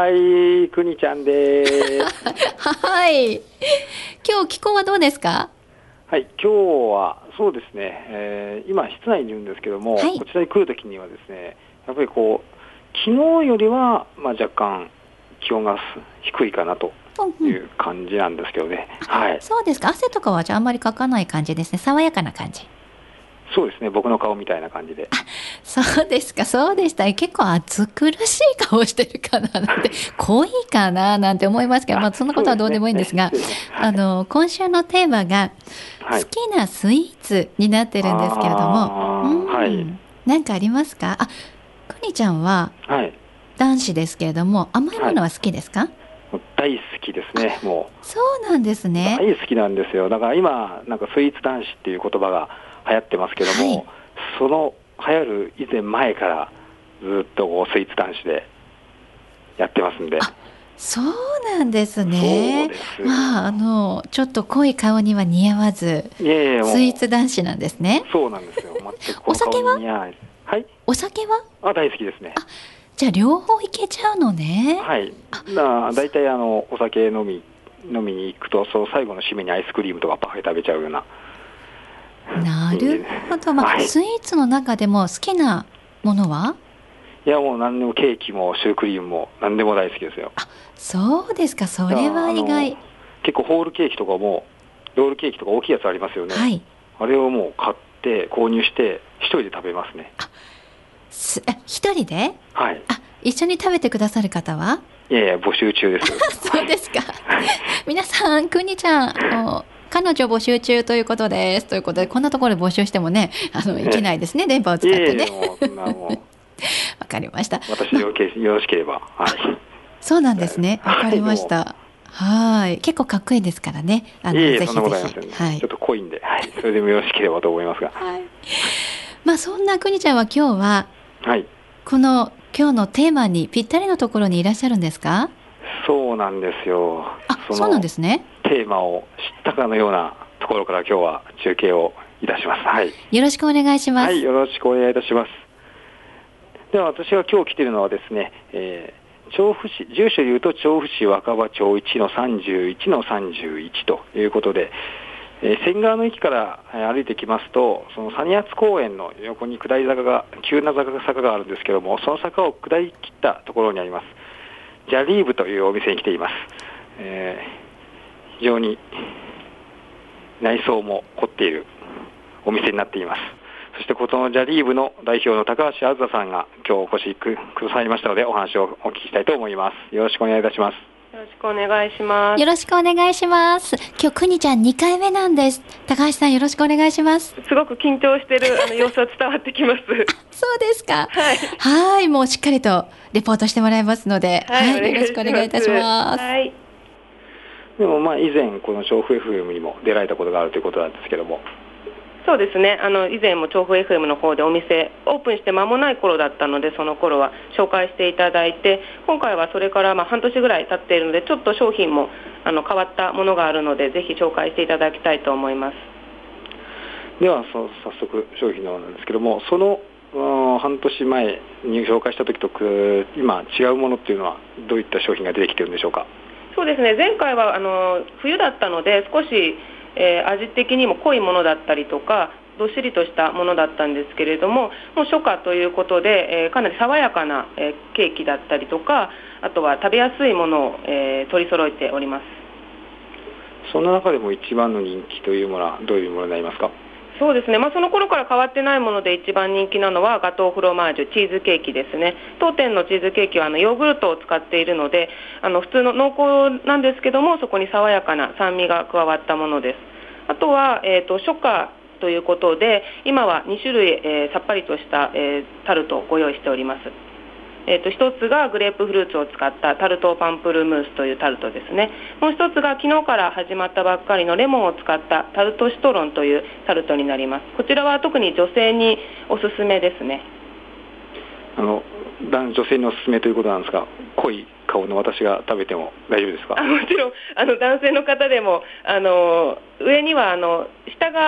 はい、くにちゃんです。 はい。今日気候はどうですか？ はい、今日はそうですね、今室内にいるんですけども、 はい。 こちらに来るときにはですね、やっぱりこう昨日よりは若干気温が低いかなとうんうん。 いう感じなんですけどね。はい。 そうですか。汗とかはじゃああんまりかかない感じですね。爽やかな感じ。 そうですね、僕の顔みたいな感じで。 そうですか。そうでした。結構暑苦しい顔してるかななんて、濃いかななんて思いますけど、まあそんなことはどうでもいいんですが、 そうですね。はい。 今週のテーマがはい。 好きなスイーツになってるんですけれども、 はい。 なんかありますか？くにちゃんははい。 男子ですけれども、甘いはい。 ものは好きですか？ もう大好きですね、もそうなんですう。 ね。 大好きなんですよ。だから今、なんかスイーツ男子っていう言葉が流行ってますけどはい。 も、その流行る以前前からずっとこうスイーツ男子でやってますんで。 そうなんですそうね。 ですまあ、 よ。 ちょっと濃い顔には似合わず、 いえいえ、 スイーもツ男子なんですね。 う、そうなんですよ。全くこの顔にお酒は似合わないです。はい。 お酒は大好きですね。 じゃあ両方いけちゃうのね。 はい。 あ、 だいたいお酒飲みに行くと、その最後の締めにアイスクリームとかパフェ食べちゃうようななる人間です。 ほど。まあ、 はい。 スイーツの中でも好きなものはいや、もう何でもケーキもシュークリームも何でも大好きですよ。 そうですか。そだかられは意外。 結構ホールケーキとかも、ロールケーキとか大きいやつありますよね。 はい。 あれをもう買って購入して一人で食べますね。 一人ではい。 一緒に食べてくださる方はいやいや、募集中です。 そうですか。 はい。 皆さん、くにちゃん、彼女募集中ということです。ということで、こんなところで募集してもね、いけないですね。電波を使ってね。 いやいや、もう、そんなもわかりました。 う、私でよろしければ。はい。 そうなんですね。わかはい、 りまどうも。 した。はい。結構かっこいいですからね。 いえいえ、そんなぜひぜひ。 ことありません。 はい。 ちょっと濃いんで、はい。それでもよろしければと思いますが。 はい。まあ、そんなくにちゃんは今日は、 はい。 この今日のテーマにぴったりのところにいらっしゃるんですか？ そうなんですよ。 そうなんですね。 テーマを知ったかのようなところから今日は中継をいたします。はい。 よろしくお願いしまはい、 す。 よろしくお願いいたします。では私が今日来ているのはですね、調布市、住所で言うと調布市若葉町1-31-31ということで、仙川の駅から歩いてきますと、そのサニアツ公園の横に下り坂が、急な坂があるんですけども、その坂を下り切ったところにあります。ジャリーブというお店に来ています。非常に内装も凝っているお店になっています。そしてこのジャリーブの代表の高橋あずささんが今日お越しくださいましたので、お話をお聞きしたいと思います。よろしくお願いいたします。 よろしくお願いします。 よろしくお願いします。今日くにちゃん2回目なんです。高橋さんよろしくお願いします。 すごく緊張してる様子は伝わってきます。 そうですか。 はい。 はい、もうしっかりとレポートしてもらいますので、はい、よろしくお願いいたします。 はい。 でも以前この調布 FM にも出られたことがあるということなんですけども。 そうですね。以前も調布 FM の方でお店オープンして間もない頃だったので、その頃は紹介していただいて、今回はそれから半年ぐらい経っているので、ちょっと商品も変わったものがあるので、ぜひ紹介していただきたいと思います。 では早速商品の方なんですけども、その半年前に紹介した時と今違うものっていうのはどういった商品が出てきてるんでしょうか？ そうですね。前回は冬だったので少し味的にも濃いものだったりとかどっしりとしたものだったんですけれども、もう初夏ということで、かなり爽やかな、ケーキだったりとか、あとは食べやすいものを、取り揃えております。 その中でも一番の人気というものはどういうものになりますか？ そうですね。その頃から変わってないもので一番人気なのはガトーフロマージュチーズケーキですね。当店のチーズケーキはヨーグルトを使っているので、普通の濃厚なんですけども、そこに爽やかな酸味が加わったものです。あとは、初夏ということで今は2種類、さっぱりとした、タルトをご用意しております。一つがグレープフルーツを使ったタルトパンプルムースというタルトですね。もう一つが昨日から始まったばっかりのレモンを使ったタルトシトロンというタルトになります。こちらは特に女性におすすめですね。 女性におすすめということなんですが、濃い顔の私が食べても大丈夫ですか？ もちろん男性の方でも上には下が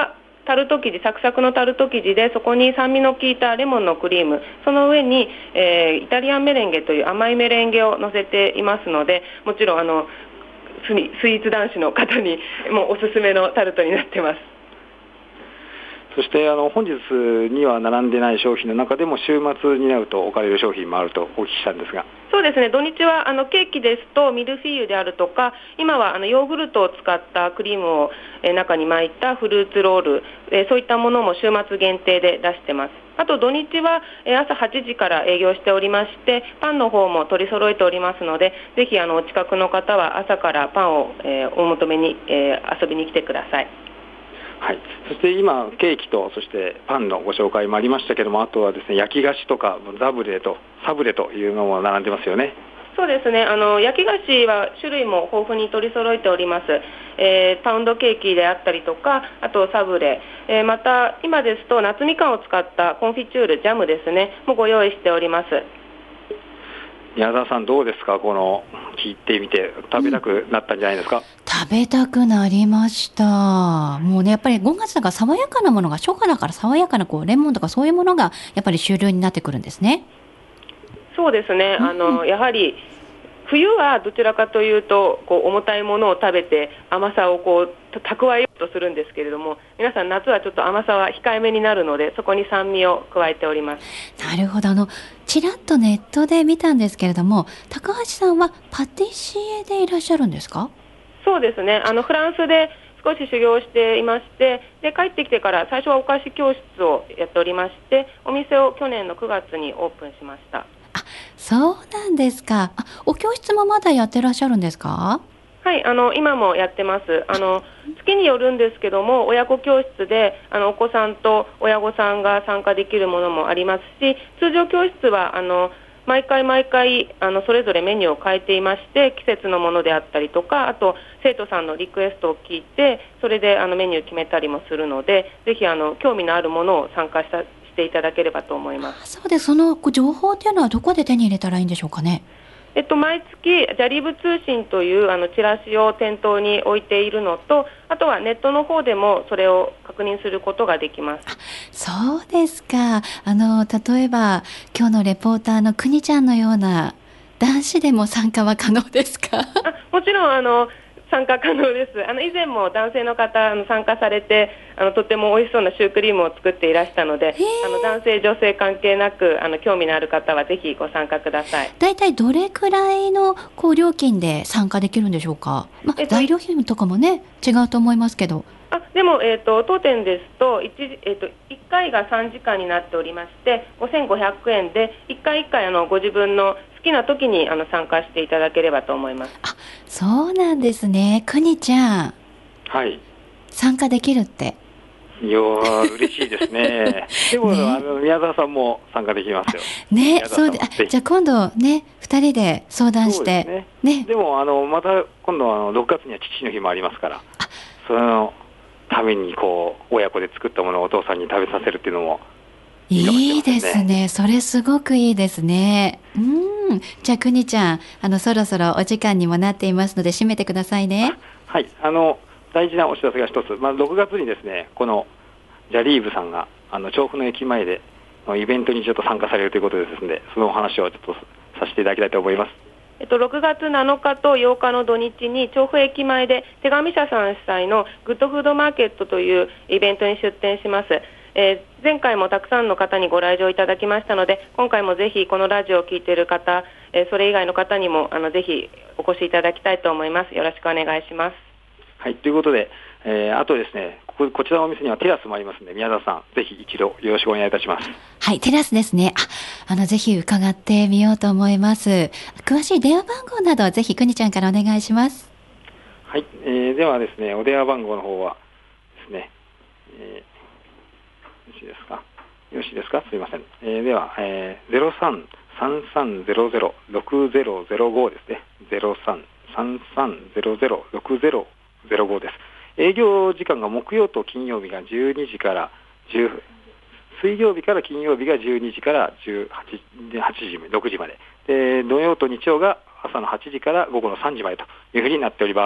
タルト生地、サクサクのタルト生地で、そこに酸味の効いたレモンのクリーム、その上に、イタリアンメレンゲという甘いメレンゲを乗せていますので、もちろんスイーツ男子の方にもおすすめのタルトになってます。 そして本日には並んでない商品の中でも週末になると置かれる商品もあるとお聞きしたんですが。 そうですね、土日はケーキですとミルフィーユであるとか、今はヨーグルトを使ったクリームを中に巻いたフルーツロール、そういったものも週末限定で出してます。あと土日は朝8時から営業しておりまして、パンの方も取り揃えておりますので、ぜひお近くの方は朝からパンをお求めに遊びに来てください。 はい、そして今ケーキとそしてパンのご紹介もありましたけども、あとはですね、焼き菓子とかサブレというのも並んでますよね。 そうですね、焼き菓子は種類も豊富に取り揃えております。パウンドケーキであったりとか、あとサブレ、また今ですと夏みかんを使ったコンフィチュール、ジャムですね、もご用意しております。 宮沢さんどうですか、聞いてみて食べたくなったんじゃないですか。 食べたくなりました。もうね、やっぱり5月だから爽やかなものが、初夏だから爽やかなレモンとかそういうものがやっぱり主流になってくるんですね。 そうですね、やはり冬はどちらかというと重たいものを食べて甘さを蓄えようとするんですけれども、皆さん夏はちょっと甘さは控えめになるので、そこに酸味を加えております。 なるほど。ちらっとネットで見たんですけれども、高橋さんはパティシエでいらっしゃるんですか？ そうですね、フランスで少し修行していまして、で帰ってきてから最初はお菓子教室をやっておりまして、お店を去年の9月にオープンしました。 そうなんですか。お教室もまだやってらっしゃるんですか？ はい、今もやってます。月によるんですけども、親子教室でお子さんと親御さんが参加できるものもありますし、通常教室は毎回それぞれメニューを変えていまして、季節のものであったりとか、あと生徒さんのリクエストを聞いて、それでメニュー決めたりもするので、ぜひ興味のあるものを参加していただければと思います。 そうです。その情報っていうのはどこで手に入れたらいいんでしょうかね。 毎月ジャリブ通信というチラシを店頭に置いているのと、あとはネットの方でもそれを確認することができます。 そうですか。例えば今日のレポーターのくにちゃんのような男子でも参加は可能ですか？ もちろん参加可能です。以前も男性の方参加されて、とても美味しそうなシュークリームを作っていらしたので、男性女性関係なく興味のある方はぜひご参加ください。 だいたいどれくらいの料金で参加できるんでしょうか？材料費とかもね違うと思いますけど。 でも、当店ですと 1回が3時間になっておりまして、5500円で1回1回ご自分の好きな時に参加していただければと思います。 そうなんですね。くにちゃん、 はい、 参加できるって。 いや嬉しいですね。でも、宮沢さんも参加できますよ。 ね、そうで、じゃあ今度ね、2人で相談して。 ね。でもまた今度は6月には父の日もありますから、そのために親子で作ったものをお父さんに食べさせるっていうのもいいですね。それすごくいいですね。じゃあくにちゃん、そろそろお時間にもなっていますので締めてくださいね。 はい、大事なお知らせが一つ、6月にですね、このジャリーブさんが調布の駅前でイベントにちょっと参加されるということですので、そのお話をちょっとさせていただきたいと思います。 6月7日と8日の土日に調布駅前で手紙社さん主催のグッドフードマーケットというイベントに出展します。前回もたくさんの方にご来場いただきましたので、今回もぜひこのラジオを聞いている方、それ以外の方にもぜひお越しいただきたいと思います。よろしくお願いします。 はい、ということで、あとですね、こちらのお店にはテラスもありますので、宮沢さんぜひ一度よろしくお願いいたします。 はい、テラスですね。ぜひ伺ってみようと思います。詳しい電話番号などぜひくにちゃんからお願いします。 はい、ではですね、お電話番号の方はですね、よろしいですか、すいません。では、03-3300-6005ですね。03-3300-6005です。営業時間が木曜と金曜日が12時から水曜日から金曜日が12時から6時まで。で、土曜と日曜が朝の8時から午後の3時までというふうになっております。